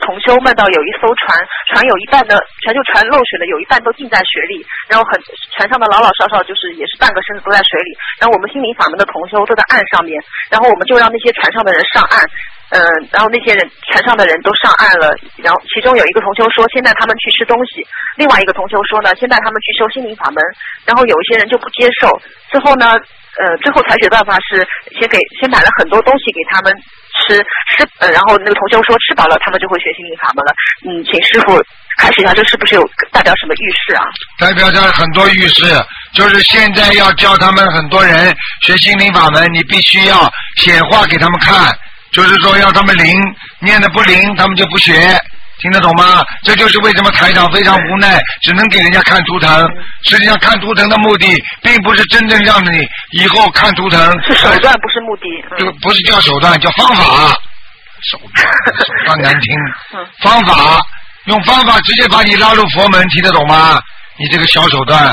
同修梦到有一艘船有一半的船漏水了，有一半都浸在水里，然后船上的老老少少就是也是半个身子都在水里，然后我们心灵法门的同修都在岸上面，然后我们就让那些船上的人上岸。然后那些人船上的人都上岸了，然后其中有一个同修说现在他们去吃东西，另外一个同修说呢现在他们去修心灵法门，然后有一些人就不接受，之后呢最后采取办法是先买了很多东西给他们吃，然后那个同修说吃饱了他们就会学心灵法门了。请师傅开始一下，这是不是有代表什么预示啊？ 代表着很多预示，就是现在要教他们很多人学心灵法门，你必须要显化给他们看，就是说要他们灵，念的不灵他们就不学，听得懂吗？这就是为什么台长非常无奈，只能给人家看图腾。实际上看图腾的目的并不是真正让你以后看图腾， 是手段不是目的。 这个不是叫手段，叫方法。手段难听，方法用方法直接把你拉入佛门，听得懂吗？你这个小手段。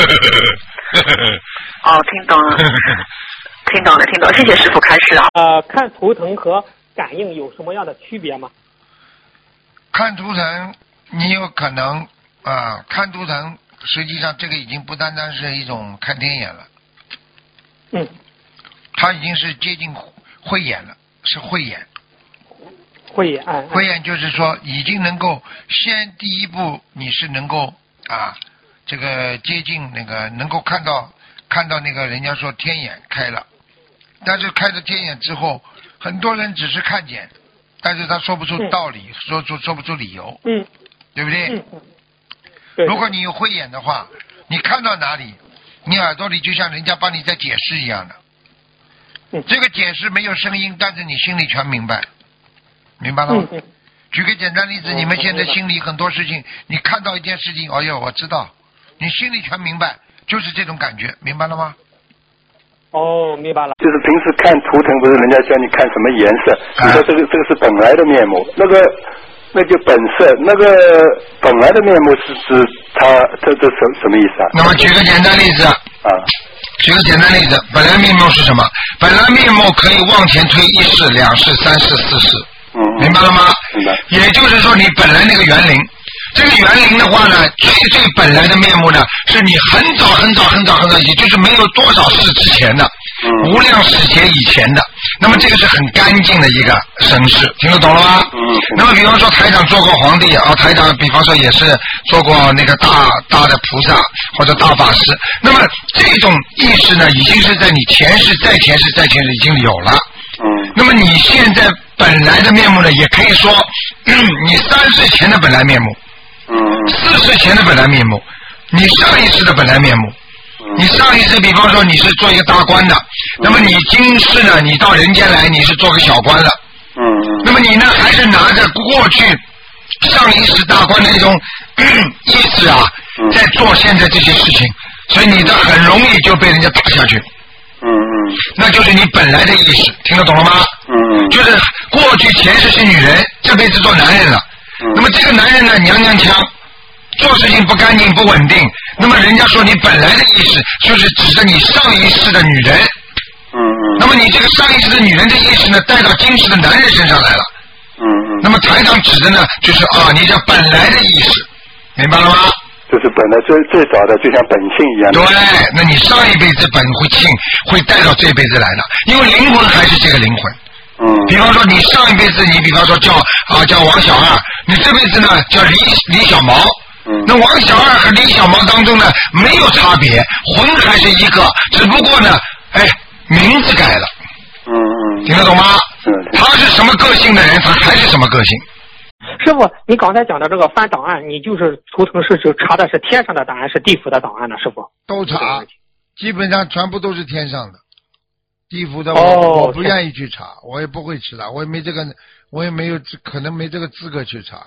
哦，听懂了。听懂了，谢谢师傅开示啊。 看图腾和感应有什么样的区别吗？ 看图腾，你有可能看图腾，实际上这个已经不单单是一种看天眼了。它已经是接近慧眼了，是慧眼。 慧眼就是说，已经能够先第一步，你是能够这个接近那个，能够看到那个人家说天眼开了。但是开了天眼之后，很多人只是看见，但是他说不出道理，说不出理由，对不对？如果你有慧眼的话，你看到哪里，你耳朵里就像人家帮你在解释一样的。这个解释没有声音，但是你心里全明白，明白了吗？举个简单例子，你们现在心里很多事情，你看到一件事情，哎呦，我知道，你心里全明白，就是这种感觉，明白了吗？ 明白了。 就是平时看图腾，不是人家教你看什么颜色？你说这个是本来的面目，那就本色，那个本来的面目是指它这什么意思啊？ 那么举个简单例子举个简单例子，本来面目是什么？本来面目可以往前推1世、2世、3世、4世，明白了吗？ 明白。 也就是说，你本来那个园林。这个园林的话呢，最本来的面目呢，是你很早以前，就是没有多少世之前的，无量世劫以前的。那么这个是很干净的一个身世，听得懂了吗？那么比方说台长做过皇帝台长比方说也是做过那个大的菩萨或者大法师。那么这种意识呢，已经是在你前世再前世已经有了。那么你现在本来的面目呢，也可以说你3世前的本来面目。4世前的本来面目，你上一世的本来面目，你上一世比方说你是做一个大官的，那么你今世呢，你到人间来你是做个小官了，那么你呢还是拿着过去上一世大官的那种意识在做现在这些事情，所以你的很容易就被人家打下去。那就是你本来的意识，听得懂了吗？就是过去前世是女人，这辈子做男人了。那么这个男人呢，娘娘腔，做事情不干净不稳定，那么人家说你本来的意识就是指着你上一世的女人，那么你这个上一世的女人的意识呢，带到今世的男人身上来了，那么台长指的呢，就是你这本来的意识，明白了吗？ 就是本来最早的，就像本性一样的。 对，那你上一辈子本性会带到这辈子来的，因为灵魂还是这个灵魂。比方说你上一辈子你比方说叫王小二，你这辈子呢叫李小毛，那王小二和李小毛当中呢没有差别，魂还是一个，只不过呢名字改了。听得懂吗？他是什么个性的人，他还是什么个性。 师傅，你刚才讲的这个翻档案，你就是图腾是指查的是天上的档案，是地府的档案呢？师傅都查，基本上全部都是天上的。地府的我不愿意去查，我也不会去查，我也没有可能没这个资格去查。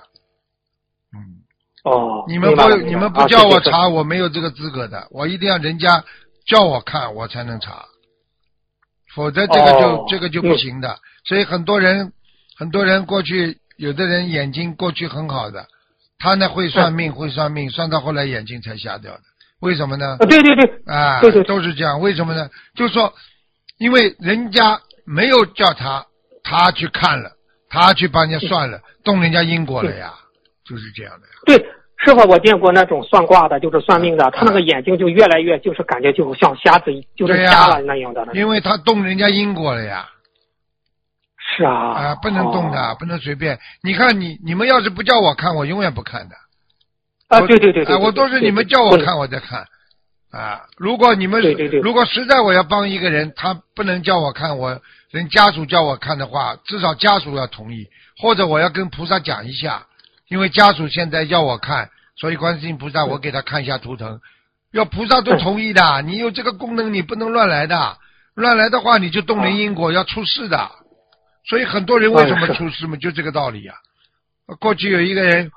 你们不叫我查，我没有这个资格的，我一定要人家叫我看我才能查，否则这个就不行的。所以很多人过去，有的人眼睛过去很好的，他呢会算命，算到后来眼睛才瞎掉的。为什么呢？对，都是这样。为什么呢？就是说因为人家没有叫他去看了， 他去帮人家算了，动人家因果了呀，就是这样的呀。 对，师傅，我见过那种算卦的，就是算命的，他那个眼睛就越来越，就是感觉就像瞎子，就是瞎了那样的。 因为他动人家因果了呀。 是啊。 不能动的，不能随便。你看你们要是不叫我看，我永远不看的。 对， 我都是你们叫我看我再看。如果你们如果实在我要帮一个人，他不能叫我看，人家属叫我看的话，至少家属要同意，或者我要跟菩萨讲一下，因为家属现在要我看，所以观世音菩萨我给他看一下图腾，要菩萨都同意的。你有这个功能，你不能乱来的，乱来的话你就动人因果，要出事的。所以很多人为什么出事嘛，就这个道理呀。过去有一个人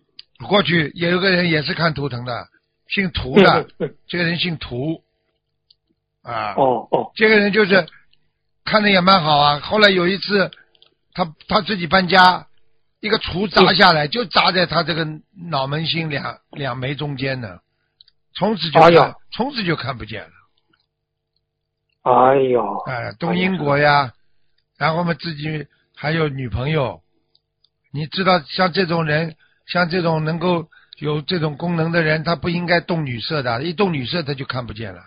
也是看图腾的，姓涂的，这个人姓涂这个人就是看的也蛮好啊。后来有一次他自己搬家，一个锄砸下来，就砸在他这个脑门心两眉中间呢，从此就看不见了。 哎呦， 动因果呀。然后我们自己还有女朋友，你知道像这种人，像这种能够有这种功能的人，他不应该动女色的，一动女色他就看不见了。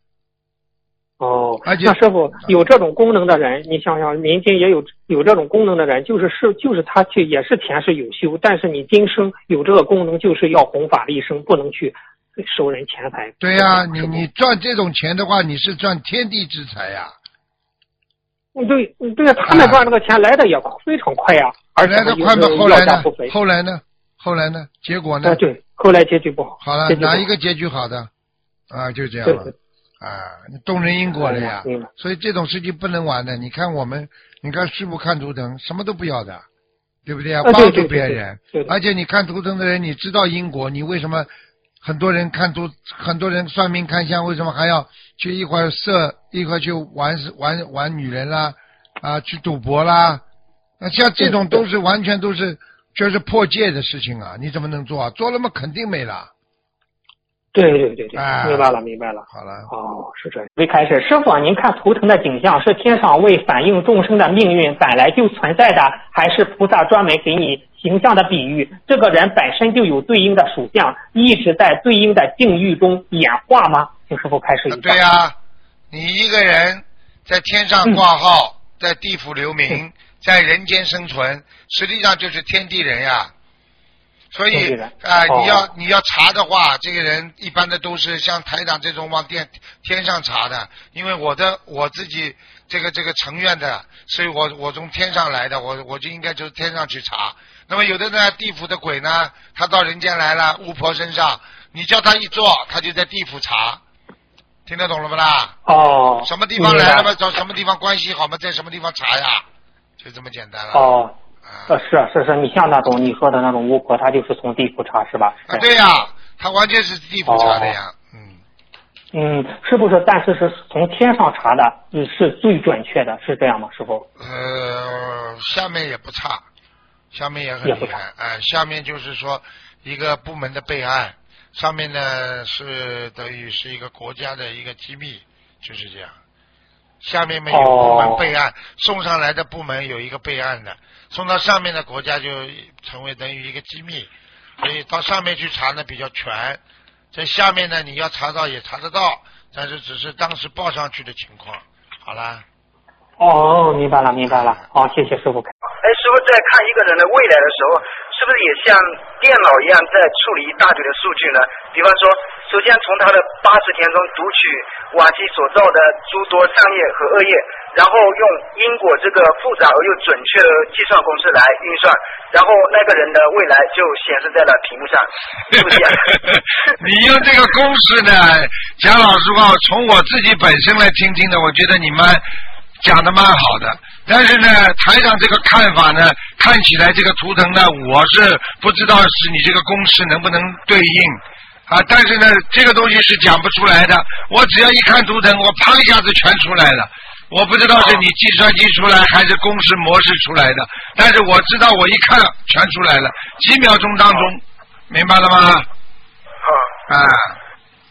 而且那师傅有这种功能的人，你想想民间也有这种功能的人，就是他去也是前世有修，但是你今生有这个功能，就是要弘法利生，不能去收人钱财。 对呀，你赚这种钱的话，你是赚天地之财呀。 对，他们赚这个钱来的也非常快呀，而且来的快吗？后来呢？结果呢？ 对，后来结局不好。 好了，哪一个结局好的？就这样了。你动人因果了呀。所以这种事情不能玩的。你看师父看图腾，什么都不要的，对不对啊？帮助别人，而且你看图腾的人，你知道因果，你为什么很多人算命看相，为什么还要去一会儿色，一会儿去玩女人啦，去赌博啦？像这种都是完全都是就是破戒的事情啊！你怎么能做啊？做了嘛肯定没了。 对，明白了。 好了。 是这样。未开始，师傅，您看图腾的景象是天上为反映众生的命运本来就存在的，还是菩萨专门给你形象的比喻？这个人本身就有对应的属相，一直在对应的境遇中演化吗？请师傅开始一下。 对呀，你一个人在天上挂号，在地府留名，在人间生存，实际上就是天地人呀。所以你要查的话，这个人一般的都是像台长这种往天上查的，因为我自己这个成愿的，所以我从天上来的，我就应该就是天上去查。那么有的呢，地府的鬼呢，他到人间来了，巫婆身上，你叫他一坐，他就在地府查，听得懂了不啦？什么地方来了嘛，找什么地方关系好嘛，在什么地方查呀，就这么简单了。 是，你像那种你说的那种巫婆，她就是从地府查是吧？ 对呀，她完全是地府查的呀。 是不是？但是是从天上查的，是最准确的，是这样吗，师傅？ 下面也不差，下面也很厉害。下面就是说一个部门的备案，上面呢是等于是一个国家的一个机密，就是这样。下面有部门备案，送上来的部门有一个备案的，送到上面的国家就成为等于一个机密，所以到上面去查呢比较全，在下面呢你要查到也查得到，但是只是当时报上去的情况。好啦。 明白了。谢谢师傅。 师傅在看一个人的未来的时候，是不是也像电脑一样在处理一大堆的数据呢？比方说，首先从他的80天中读取往期所造的诸多善业和恶业，然后用因果这个复杂而又准确的计算公式来运算，然后那个人的未来就显示在了屏幕上，是不是？ 你用这个公式呢，讲老实话，从我自己本身来听的，我觉得你们讲的蛮好的，但是呢，台长这个看法呢，看起来这个图腾呢，我是不知道是你这个公式能不能对应但是呢，这个东西是讲不出来的。我只要一看图腾，我啪一下子全出来了。我不知道是你计算机出来还是公式模式出来的，但是我知道我一看全出来了，几秒钟当中，明白了吗？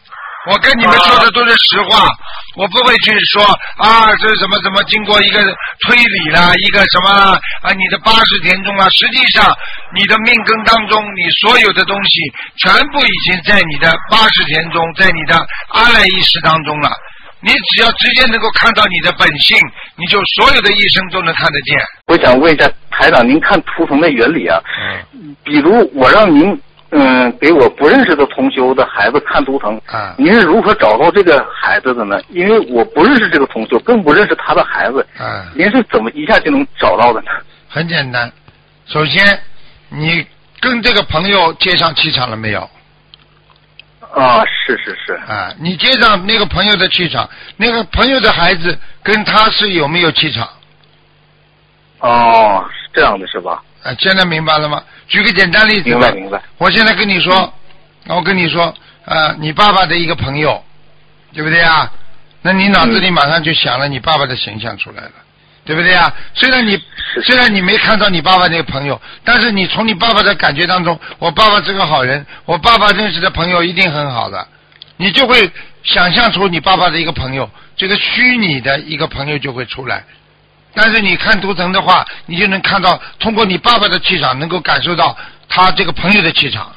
我跟你们说的都是实话，我不会去说啊，这什么经过一个推理啦，一个什么啊，你的80田中啊，实际上你的命根当中，你所有的东西全部已经在你的80田中，在你的阿赖意识当中了。你只要直接能够看到你的本性，你就所有的医生都能看得见。 我想问一下台长，您看图腾的原理啊？比如我让您给我不认识的同修的孩子看图腾，您是如何找到这个孩子的呢？因为我不认识这个同修，更不认识他的孩子，您是怎么一下就能找到的呢？ 很简单，首先你跟这个朋友接上气场了没有？ 是你接上那个朋友的气场，那个朋友的孩子跟他是有没有气场？ 是这样的是吧？ 现在明白了吗？举个简单例子。 明白。 我现在跟你说，你爸爸的一个朋友，对不对啊？那你脑子里马上就想了你爸爸的形象出来了，对不对啊？虽然你没看到你爸爸那个朋友，但是你从你爸爸的感觉当中，我爸爸是个好人，我爸爸认识的朋友一定很好的，你就会想象出你爸爸的一个朋友，这个虚拟的一个朋友就会出来。但是你看图腾的话，你就能看到，通过你爸爸的气场，能够感受到他这个朋友的气场。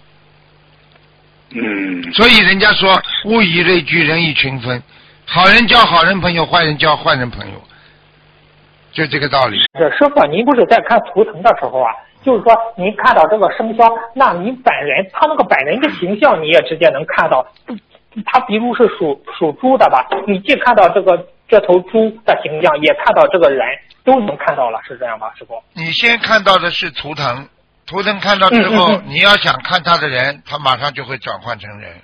所以人家说物以类聚，人以群分，好人交好人朋友，坏人交坏人朋友，就这个道理。 师傅，您不是在看图腾的时候啊，就是说您看到这个生肖，那您本人他那个本人的形象你也直接能看到。他比如是属猪的吧，你既看到这头猪的形象，也看到这个人，都能看到了，是这样吧，师傅？ 你先看到的是图腾，图腾看到之后，你要想看他的人，他马上就会转换成人。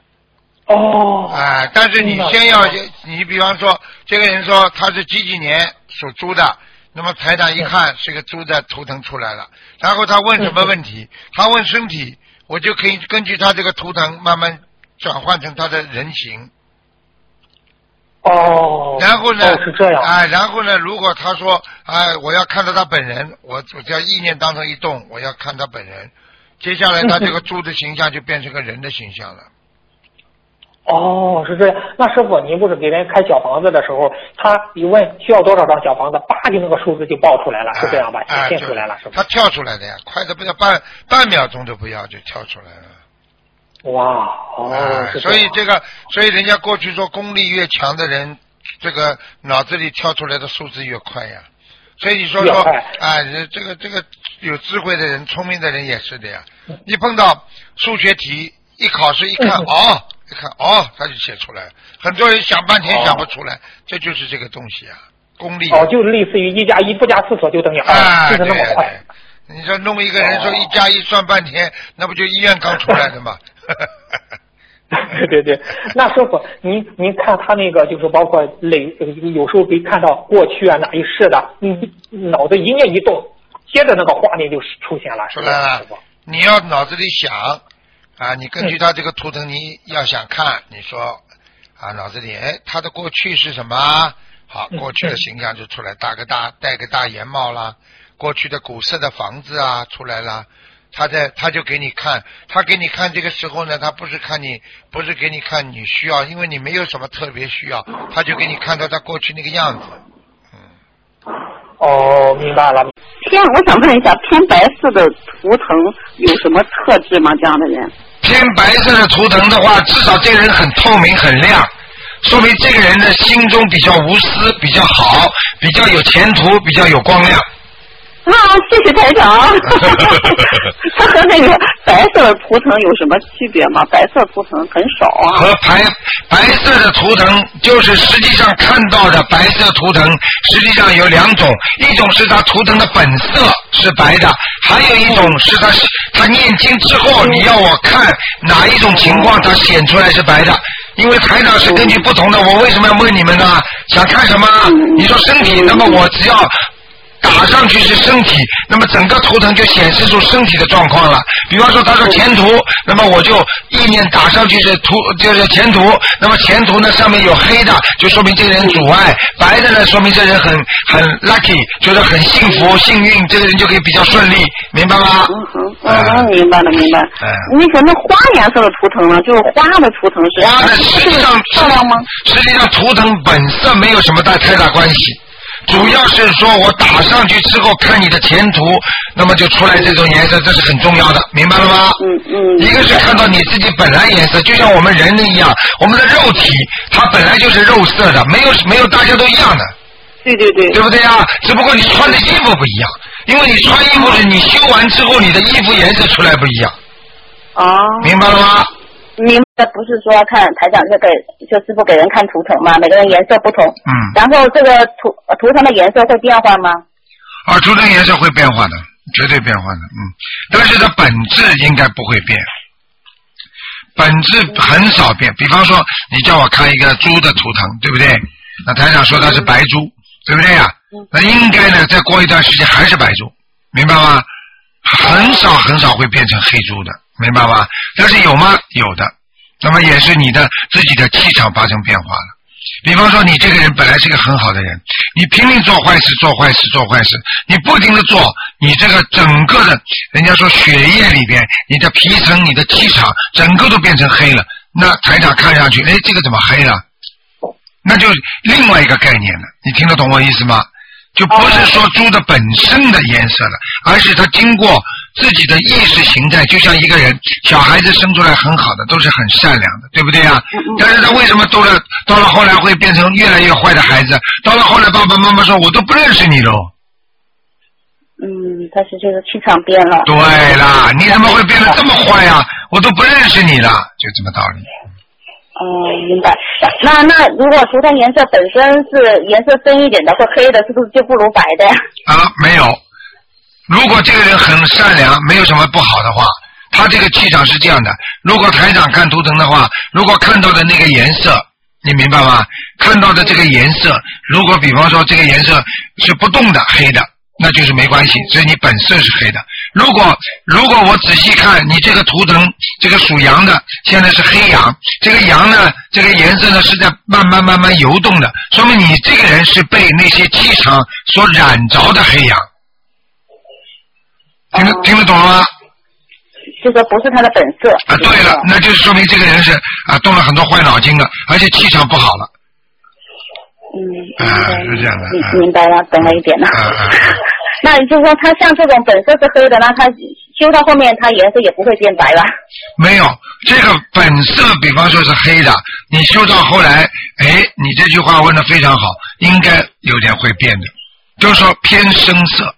但是你先要，你比方说这个人说他是几年属猪的，那么台长一看是个猪的图腾出来了，然后他问什么问题？他问身体，我就可以根据他这个图腾慢慢转换成他的人形。然后呢？ 是这样。 然后呢？如果他说，我要看到他本人，我只要意念当中一动，我要看他本人，接下来他这个猪的形象就变成个人的形象了。 是这样。那师傅，您不是给人开小房子的时候，他一问需要多少张小房子，叭就那个数字就报出来了，是这样吧？显现出来了，是吧？ 他跳出来的呀，快的不要半秒钟都不要就跳出来了。所以人家过去说功力越强的人，这个脑子里跳出来的数字越快呀。所以你说这个有智慧的人、聪明的人也是的呀。一碰到数学题，一考试一看，他就写出来了。很多人想半天想不出来，这就是这个东西啊，功力。 就类似于1+1不加4所就等于2，就是那么快。 你说弄一个人说1+1算半天，那不就医院刚出来的吗？ 对，那师傅，您看他那个就是包括有时候可以看到过去哪一世的，脑子一念一动，接着那个画面就出现了， 出来了。你要脑子里想你根据他这个图腾，你要想看，你说脑子里他的过去是什么？好，过去的形象就出来，戴个大檐帽啦，过去的古色的房子出来了。他就给你看，他给你看这个时候呢，他不是给你看你需要，因为你没有什么特别需要，他就给你看到他过去那个样子。 明白了。 我想问一下，偏白色的图腾有什么特质吗？这样的人？ 偏白色的图腾的话，至少这个人很透明很亮，说明这个人的心中比较无私，比较好，比较有前途，比较有光亮。 谢谢台长。它和那个白色的图腾有什么区别吗？白色图腾很少和白色的图腾就是实际上看到的白色图腾，实际上有2种，一种是它图腾的本色是白的，还有一种是它念经之后，你要我看哪一种情况它显出来是白的。因为台长是根据不同的，我为什么要问你们呢？想看什么？你说身体，那么我只要打上去是身体，那么整个图腾就显示出身体的状况了。比方说他说前途，那么我就意念打上去是就是前途，那么前途呢上面有黑的，就说明这个人阻碍；白的呢，说明这人很 lucky， 就是很幸福幸运，这个人就可以比较顺利，明白吗？ 明白了。那个花颜色的图腾呢，就是花的图腾是花的实际上漂亮吗？ 实际上图腾本色没有什么太大关系。主要是说我打上去之后看你的前途，那么就出来这种颜色，这是很重要的，明白了吗？一个是看到你自己本来颜色，就像我们人一样，我们的肉体它本来就是肉色的，没有大家都一样的。 对， 对不对啊？只不过你穿的衣服不一样，因为你穿衣服是你修完之后你的衣服颜色出来不一样。明白了吗？ 明白，不是说看台长就师傅给人看图腾嘛，每个人颜色不同。然后这个图腾的颜色会变化吗？ 图腾颜色会变化的，绝对变化的。但是它本质应该不会变，本质很少变。比方说，你叫我看一个猪的图腾，对不对？那台长说它是白猪，对不对呀？那应该呢，再过一段时间还是白猪，明白吗？很少会变成黑猪的。明白吧？但是有吗？有的。那么也是你的自己的气场发生变化了。比方说你这个人本来是个很好的人，你拼命做坏事，你不停的做，你这个整个的人家说血液里边你的皮层你的气场整个都变成黑了，那台长看上去这个怎么黑了？那就另外一个概念了，你听得懂我意思吗？就不是说猪的本身的颜色了，而是它经过自己的意识形态，就像一个人小孩子生出来很好的，都是很善良的，对不对啊？但是他为什么到了后来会变成越来越坏的孩子？到了后来爸爸妈妈说我都不认识你喽。 但是就是气场变了。对啦，你怎么会变得这么坏啊？我都不认识你了，就这么道理。 明白。那如果图腾颜色本身是颜色深一点的或黑的，是不是就不如白的呀？ 没有。如果这个人很善良，没有什么不好的话，他这个气场是这样的。如果台长看图腾的话，如果看到的那个颜色，你明白吗？看到的这个颜色，如果比方说这个颜色是不动的黑的，那就是没关系，只是你本色是黑的。如果我仔细看你这个图腾，这个属羊的现在是黑羊，这个羊呢，这个颜色呢是在慢慢游动的，说明你这个人是被那些气场所染着的黑羊。听得懂了吗？ 就说不是他的本色。 对了，那就是说明这个人是动了很多坏脑筋了，而且气场不好了。是这样的。 明白了，懂了一点了。那就是说他像这种本色是黑的，那他修到后面他颜色也不会变白了。没有， 这个本色比方说是黑的，你修到后来，你这句话问得非常好，应该有点会变的，就是说偏深色。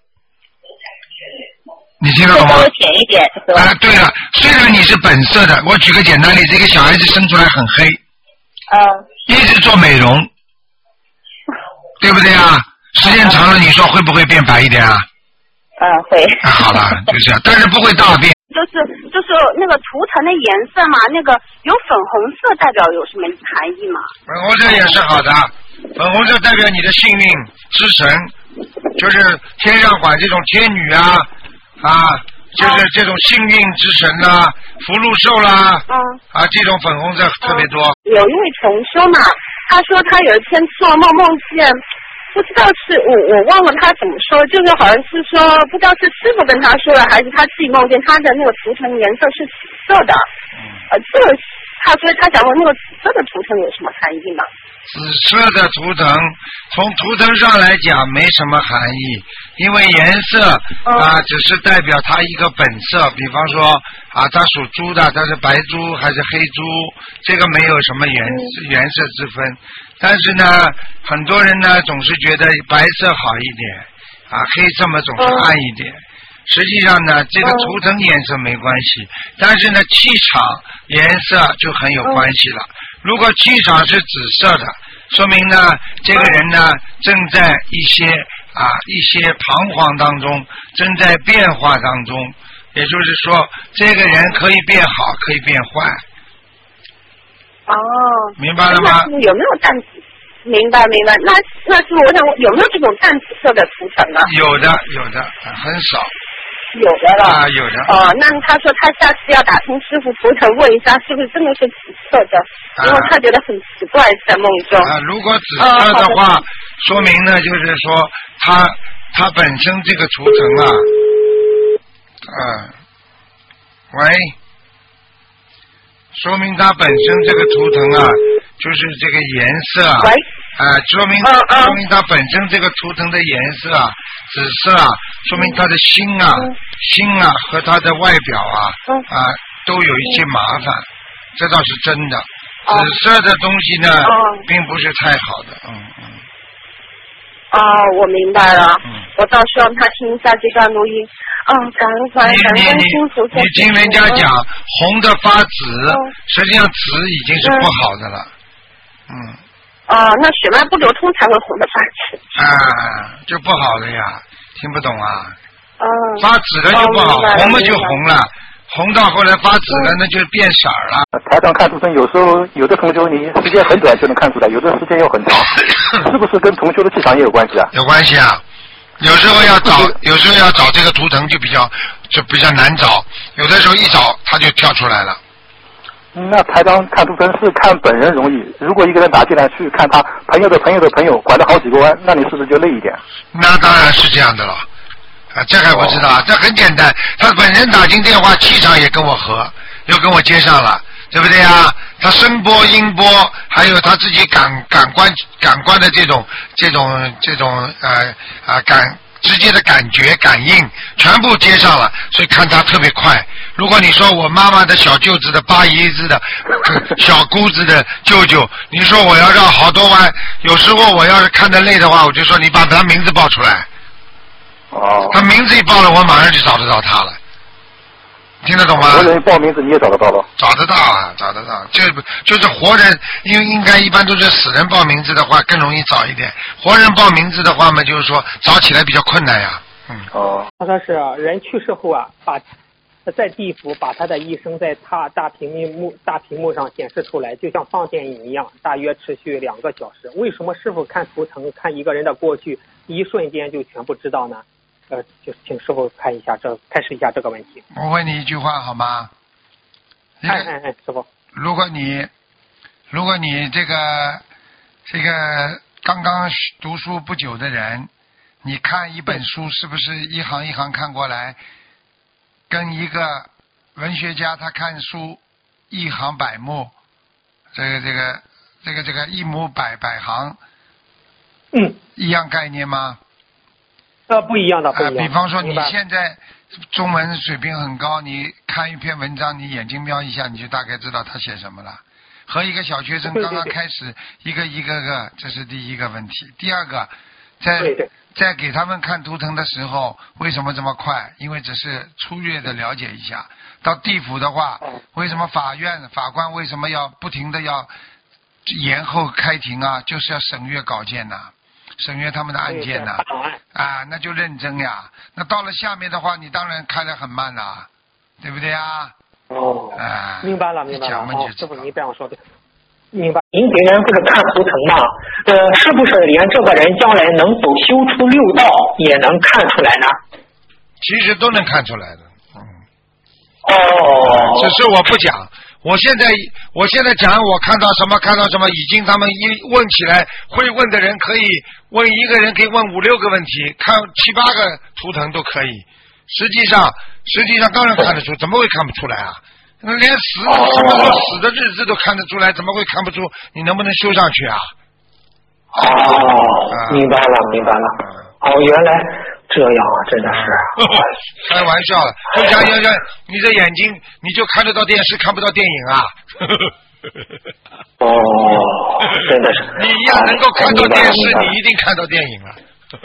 你听得懂吗？稍微浅一点，是吧？ 对了，虽然你是本色的，我举个简单例子，这个小孩子生出来很黑，一直做美容，对不对啊？时间长了，你说会不会变白一点啊？ 会。 好了，就这样，但是不会大变。 就是那个图腾的颜色嘛，那个有粉红色代表有什么含义吗？ 粉红色也是好的，粉红色代表你的幸运之神，就是天上管这种天女就是这种幸运之神啦，福禄寿啦，这种粉红色特别多。 有一位同修嘛，他说他有一天做梦见，不知道是我忘了他怎么说，就是好像是说不知道是师傅跟他说的，还是他自己梦见他的那个图腾颜色是紫色的。这个所以他想问那个紫色的图腾有什么含义吗？ 紫色的图腾从图腾上来讲没什么含义，因为颜色只是代表它一个本色，比方说它属猪的，它是白猪还是黑猪，这个没有什么颜色之分。但是呢，很多人呢总是觉得白色好一点黑色嘛总是暗一点。实际上呢，这个图腾颜色没关系，但是呢，气场颜色就很有关系了。如果气场是紫色的，说明呢，这个人呢正在一些彷徨当中，正在变化当中。也就是说，这个人可以变好，可以变坏。 明白了吗？ 有没有明白。那师傅，我想有没有这种淡紫色的图腾啊？ 有的，很少。 有的了啊，有的。 那他说他下次要打通师傅图腾问一下，是不是真的是紫色的？因为他觉得很奇怪，在梦中。 如果紫色的话，说明呢，就是说他本身这个图腾喂，说明他本身这个图腾就是这个颜色说明他本身这个图腾的颜色紫色说明他的心和他的外表都有一些麻烦，这倒是真的。紫色的东西呢，并不是太好的。 我明白了。我到时候让他听一下这段录音。感恩师父。 你听人家讲红的发紫，实际上紫已经是不好的了。 那血脉不流通才会红的发紫。 就不好了呀，听不懂啊？发紫的就不好，红了就红了，红到后来发紫了，那就变色了。 台上看图腾，有时候有的同修你时间很短就能看出来，有的时间又很长，是不是跟同修的气场也有关系啊？ 有关系啊。有时候要找这个图腾就比较难找，有的时候一找它就跳出来了。 那台长看图腾是看本人容易，如果一个人打进来去看他朋友的朋友的朋友，拐了好几个弯，那你是不是就累一点？ 那当然是这样的了。这还不知道，这很简单。他本人打进电话，气场也跟我合，又跟我接上了，对不对啊？他声波、音波，还有他自己感官的这种直接的感觉、感应，全部接上了，所以看他特别快。如果你说我妈妈的小舅子的八姨子的小姑子的舅舅，你说我要绕好多弯，有时候我要是看得累的话，我就说你把他名字报出来。他名字一报了，我马上就找得到他了。听得懂吗？ 活人报名字你也找得到了？ 找得到。就是活人，因为应该一般都是死人报名字的话更容易找一点，活人报名字的话嘛，就是说找起来比较困难呀。 他说是人去世后把在地府把他的一生在他大屏幕上显示出来，就像放电影一样，大约持续2个小时。为什么师父看图腾看一个人的过去，一瞬间就全部知道呢？就请师父开始一下这个问题。 我问你一句话好吗？ 师父。如果你这个刚刚读书不久的人，你看一本书是不是一行一行看过来，跟一个文学家他看书一行百目，这个一目百行，一样概念吗？不一样的，比方说你现在中文水平很高，你看一篇文章，你眼睛瞄一下，你就大概知道他写什么了。和一个小学生刚刚开始一个个，这是第一个问题。第二个，在给他们看图腾的时候，为什么这么快？因为只是粗略的了解一下。到地府的话，为什么法官为什么要不停的要延后开庭啊？就是要审阅稿件呐。审阅他们的案件呢，那就认真呀。那到了下面的话，你当然开得很慢了，对不对呀？明白了。师父，你这样说的，明白。您给人不是看图腾吗？是不是连这个人将来能走修出6道也能看出来呢？其实都能看出来的。只是我不讲。我现在讲我看到什么，已经他们一问起来，会问的人可以问一个人可以问5、6个问题，看7、8个图腾都可以。实际上当然看得出，怎么会看不出来啊？连什么时候死的日子都看得出来，怎么会看不出？你能不能修上去啊？明白了。原来这样啊，真的是。开玩笑了，就想你的眼睛，你就看得到电视，看不到电影啊。真的是。你一样能够看到电视，你一定看到电影了。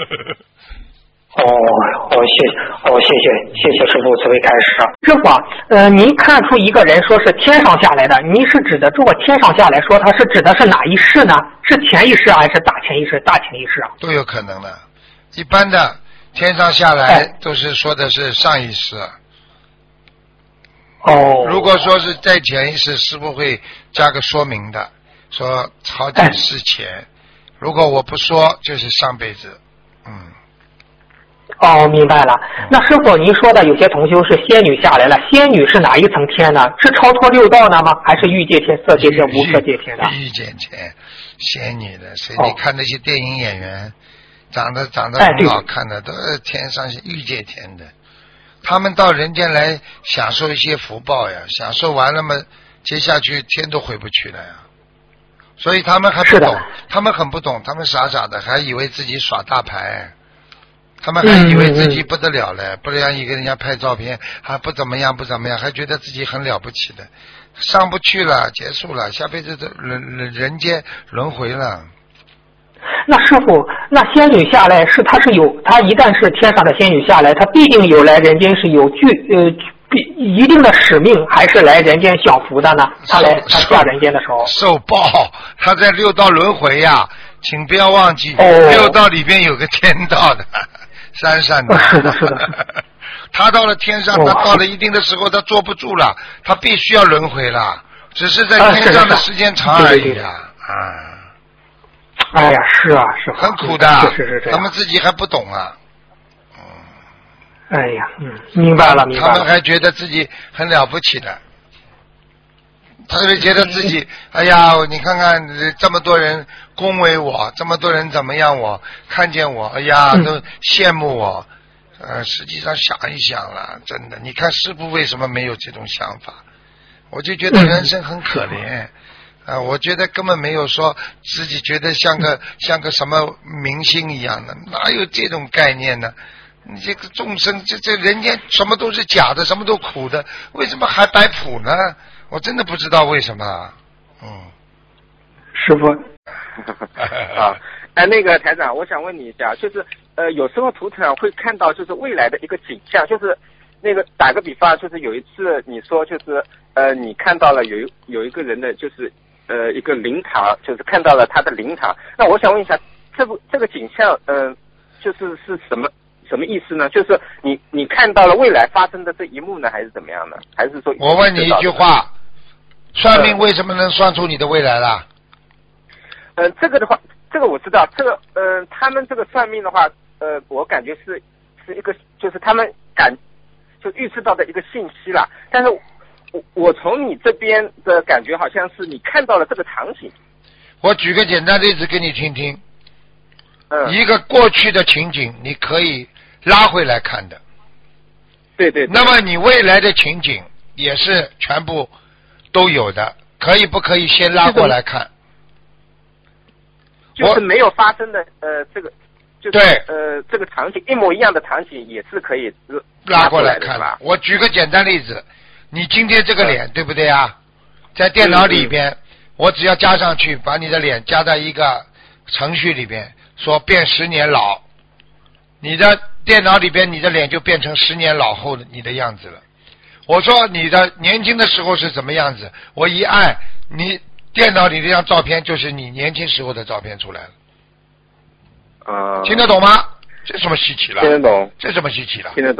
谢谢师父慈悲开示。师父，您看出一个人说是天上下来的，您是指的如果天上下来说，他是指的是哪一世呢？是前一世还是大前一世啊？都有可能的。一般的天上下来都是说的是上一世。如果说是在前一世，师父会加个说明的，说好几世前。 如果我不说，就是上辈子。 哦，明白了。那师傅，您说的有些同修是仙女下来了，仙女是哪一层天呢？是超脱六道呢吗？还是欲界天、色界天、无色界天的？ 欲界天，仙女的。所以你看那些电影演员，长得很好看的，都是天上欲界天的。他们到人间来享受一些福报呀，享受完了嘛，接下去天都回不去了呀。所以他们还不懂，他们很不懂，他们傻傻的，还以为自己耍大牌。他们还以为自己不得了了，不让一个人家拍照片，还不怎么样，还觉得自己很了不起的，上不去了，结束了，下辈子的人间轮回了。 那师傅，那仙女下来是她一旦是天上的仙女下来，她必定有来人间是有一定的使命，还是来人间享福的呢？她下人间的时候受报，她在六道轮回呀，请不要忘记，六道里边有个天道的。闪闪的， 是的，是的。 他到了天上，他到了一定的时候，他坐不住了，他必须要轮回了，只是在天上的时间长而已啊！ 哎呀，是啊，是很苦的， 是他们自己还不懂啊。 哎呀，明白了，明白了。 他们还觉得自己很了不起的，他们觉得自己，哎呀，你看看这么多人恭维我，这么多人怎么样我看见我，哎呀，都羡慕我。实际上想一想了，真的，你看师父为什么没有这种想法？我就觉得人生很可怜。我觉得根本没有说自己觉得像个什么明星一样的，哪有这种概念呢？你这个众生，这人间什么都是假的，什么都苦的，为什么还摆谱呢？我真的不知道为什么。 师傅啊，那个台长，我想问你一下，就是有时候图腾会看到就是未来的一个景象，就是那个打个比方，就是有一次你说就是你看到了有一个人的就是一个灵堂，就是看到了他的灵堂。那我想问一下，这个景象就是什么意思呢？就是你看到了未来发生的这一幕呢，还是怎么样呢？还是说我问你一句话，算命为什么能算出你的未来啦？ 这个的话，这个我知道，这个他们这个算命的话，我感觉是一个就是他们就预示到的一个信息啦。但是我从你这边的感觉好像是你看到了这个场景。 我举个简单例子给你听听。一个过去的情景你可以拉回来看的。 对。 那么你未来的情景也是全部都有的，可以不可以先拉过来看？ 就是没有发生的这个就是对这个场景一模一样的场景也是可以拉过来看吧。我举个简单例子，你今天这个脸对不对啊？在电脑里边，我只要加上去，把你的脸加到一个程序里边，说变10年老，你的电脑里边你的脸就变成10年老后的你的样子了。我说你的年轻的时候是怎么样子，我一按你电脑里那张照片就是你年轻时候的照片出来了。听得懂吗？这什么稀奇了？ 听得懂。 这什么稀奇了？ 听得懂。